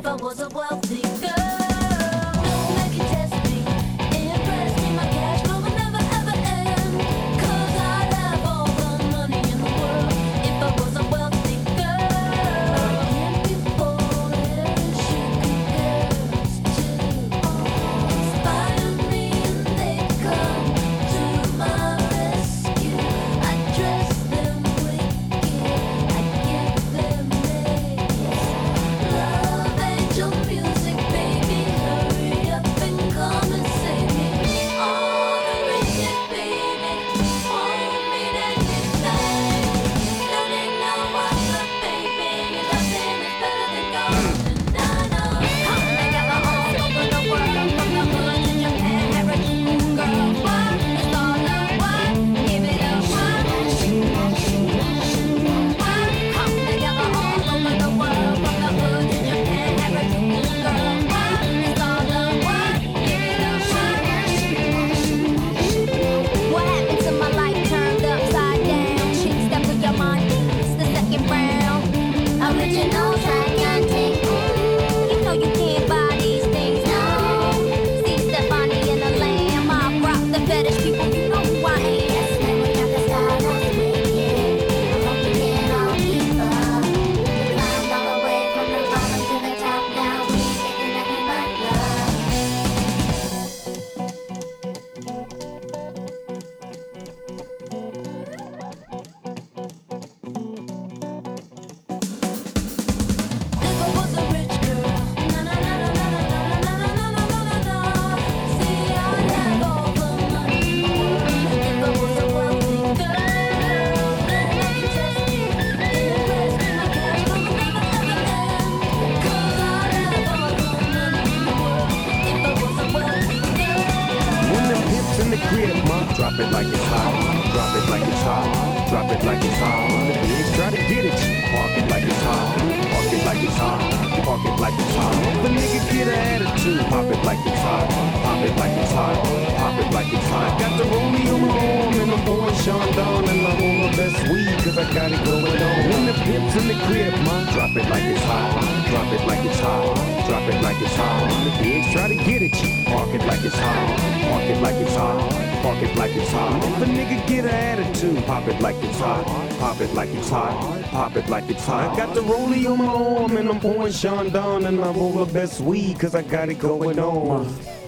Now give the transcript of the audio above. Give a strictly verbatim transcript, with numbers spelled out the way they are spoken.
if I was a wealthy girl. Don't make it test me, impress me, my cash flow will never ever end. Cause I'd have all the money in the world if I was a wealthy girl. Can't be foolish, you girls too inspire me and they come to my rescue. I dress them wicked, I give them names. Love angel music, baby, hurry up and come and save me. Honoring it, baby, hold me anytime. Don't need no other, baby, nothing is better than gold. And I know come together all over the world, from the hood to Japan, Harajuku, girl. What? It's all a what? Give it a what? What? Come together all over the world, from the hood to Japan, Harajuku, girl. What? It's all a what? Give it a what? What happened to my life turned upside down? Chicks that put your mind it's the second round. Original gigantic. You know you can't buy these things, no. See Stephanie and the Lamb, I rock the fetish people, you know who I am. Yes, man, we got the style that's wicked. I hope you can all keep up. We climbed all the way from the bottom to the top. Now we taking nothing but love. If I was a rich girl, na na na na na na na na na na na na. See, I'd have all the money in the world if I was a wealthy girl. Then they can test me, impress me, my cash flow will never ever end. Cause I'd have all the money in the world if I was a wealthy girl. When the pimps in the crib, ma, drop it like it's hot. Drop it like it's hot. Drop it like it's hot. The pigs try to get at you. Park it like it's hot. Park it like it's hot. Park it like it's hot. If a nigga get an attitude, pop it like it's hot. Pop it like it's hot. Pop it like it's hot. Got the rollie on my arm and I'm pouring Sean Don and I'm on my best weed cause I got it going on. When the pimps in the crib, ma, drop it like it's hot. Drop it like it's hot. Drop it like it's hot. The pigs try to get at you. Park it like it's hot. Park it like it's hot. Park it like it's hot. If a nigga get an attitude, pop it like it's hot. Pop it like it's hot. Pop it like it's hot. I got the rollie on my arm and I'm pouring Sean Don and I'm over best weed cause I got it going on.